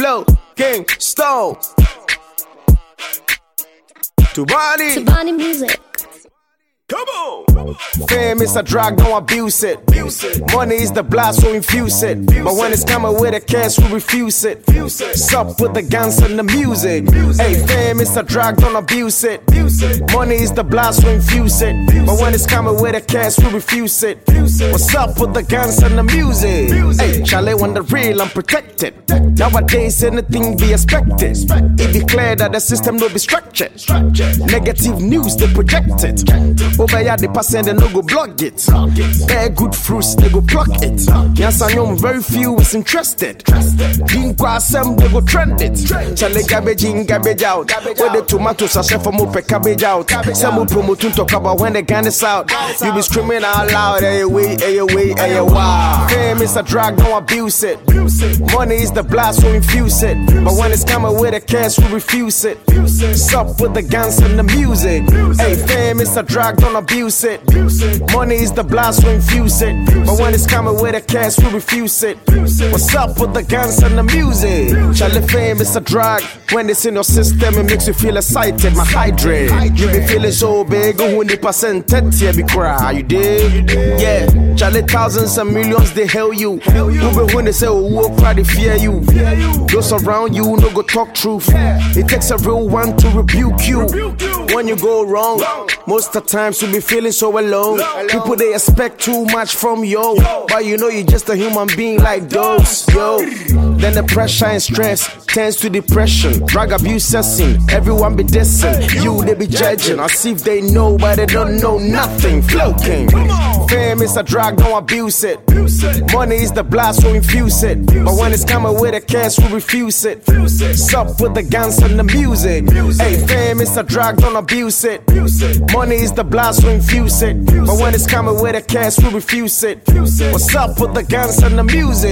Flow King Stone. Tubani music. Come on! Fame is a drug, don't abuse it. Money is the blast, so infuse it. But when it's coming with a cash, we refuse it. Sup with the guns and the music. Hey, fame is a drug, don't abuse it. Money is the blast, so infuse it. But when it's coming with a cash, we refuse it. What's up with the guns and the music? Hey, Charlie, when the real, I'm protected. Nowadays, anything be expected. It declare that the system will be structured. Negative news, they project it. Over the percent they no go block it. Bear good fruits, they go pluck it. Yes, I know very few is interested. Didn't cross them, they go trend it. Chale garbage in, garbage out. Where the tomatoes are chef for more cabbage out. Some will promote to talk about when the gun is out. You be screaming out loud, hey away, hey away, hey wow. Fame is a drug, don't abuse it. Money is the blast, so infuse it. But when it's coming with a cash, we refuse it. Sup with the guns and the music. Hey, fame is a drug, don't abuse it. Money is the blast, we infuse it. But when it's coming with a cash, we refuse it. What's up with the guns and the music? Charlie, fame is a drug. When it's in your system, it makes you feel excited. My hydrate, you be feeling so big. 100% here be cry, you dig? Yeah, Charlie, thousands and millions they hail you. Even when they say oh, cry, they fear you. Those around you no go talk truth. It takes a real one to rebuke you. When you go wrong, most of the times you be feeling so alone. People they expect too much from you, but you know you're just a human being like those. Yo, then the pressure and stress turns to depression. Drug abuse cessing, everyone be dissing. You they be judging, as if they know but they don't know nothing. Flow King. Fame is a drug, don't abuse it. Money is the blast, so infuse it. But when it's coming with a cash, we refuse it. Sup with the guns and the music. Hey, fame is a drug, don't abuse it. Money is the blast, so infuse it. But when it's coming with a cash, we refuse it. What's up with the guns and the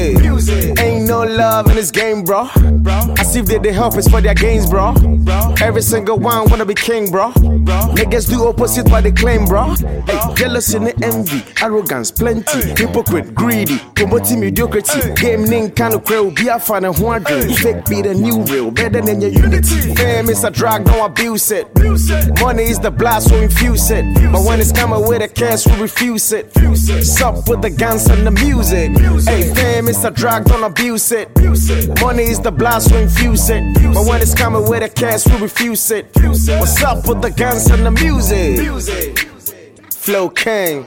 music? Ain't no love in this game, bro. As if they help us for their gains, bro. Every single one wanna be king, bro. Niggas do opposite what they claim, bro. Hey, jealousy and envy, arrogance, plenty. Hypocrite, greedy, promoting mediocrity. Game name kind of crow, be a fan and wondering. Fake be the new real, better than your unity. Fame is a drug, don't abuse it. Money is the blast, so infuse it. But when it's coming with a cash, we refuse it. Sup with the guns and the music. Hey, fame is a drug, don't abuse it. Money is the blast, so infuse it. But when it's coming with a cash, we refuse it. What's up with the guns and the music? Flow King.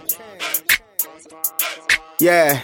Yeah.